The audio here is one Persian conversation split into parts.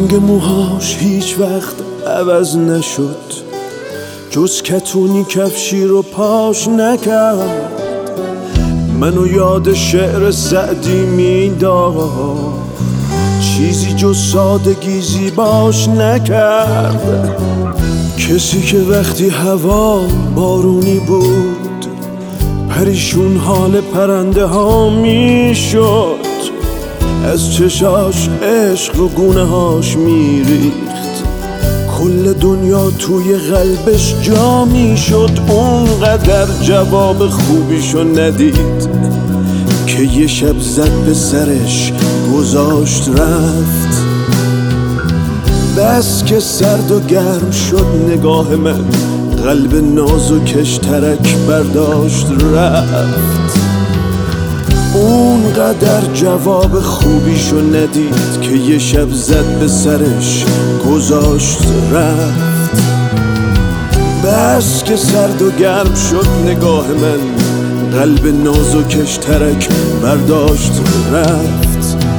رنگ موهاش هیچ وقت عوض نشد، جز کتونی کفشی رو پاش نکرد. منو یاد شعر سعدی میداد، چیزی جز سادگی زیباش نکرد. کسی که وقتی هوا بارونی بود، پریشون حال پرنده ها میشد. از چشاش عشق و گونه هاش میریخت، کل دنیا توی قلبش جا میشد. اونقدر جواب خوبیشو ندید که یه شب زد به سرش گذاشت رفت. بس که سرد و گرم شد نگاه من، قلب نازکش ترک برداشت رفت. اونقدر جواب خوبیشو ندید که یه شب زد به سرش گذاشت رفت. بس که سرد و گرم شد نگاه من، قلب نازکش ترک برداشت رفت.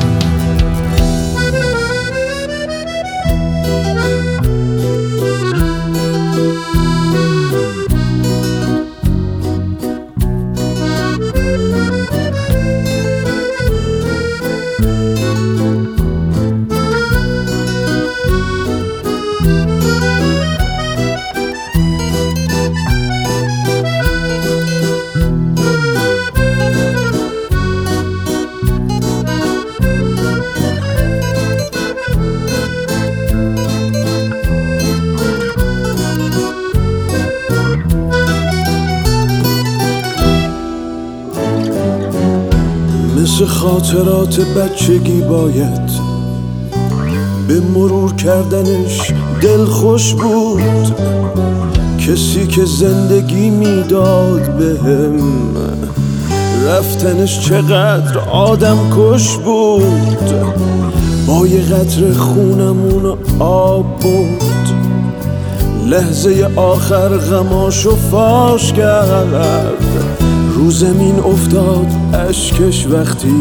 مثل خاطرات بچگی باید به مرور کردنش دل خوش بود. کسی که زندگی میداد بهم، رفتنش چقدر آدم کش بود. با یه قطره خونمون آب بود، لحظه آخر غماشو فاش کرد. رو زمین افتاد اشکش وقتی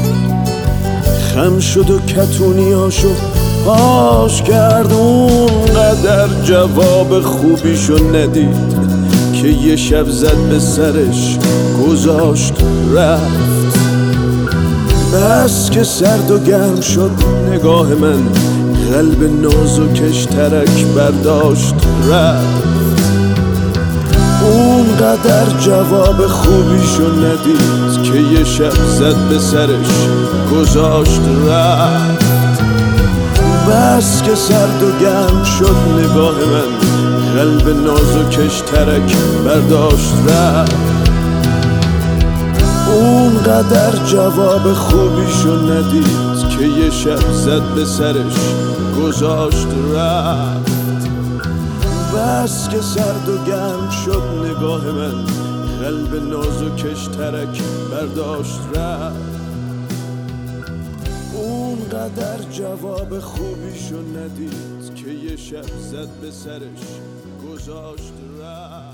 خم شد و کتونیاشو پاش کرد. اونقدر جواب خوبیشو ندید که یه شب زد به سرش گذاشت رفت. بس که سرد و گرم شد نگاه من، قلب نازکش ترک برداشت رفت. اونقدر جواب خوبیشو ندید که یه شب زد به سرش گذاشت رفت. بس که سرد و گرم شد نگاه من، قلب نازکش ترک برداشت رفت. اونقدر جواب خوبیشو ندید که یه شب زد به سرش گذاشت رفت. بس که سرد و گرم شد نگاه من، قلب نازکش ترک برداشت رفت. اونقدر جواب خوبیشو ندید که یه شب زد به سرش گذاشت رفت.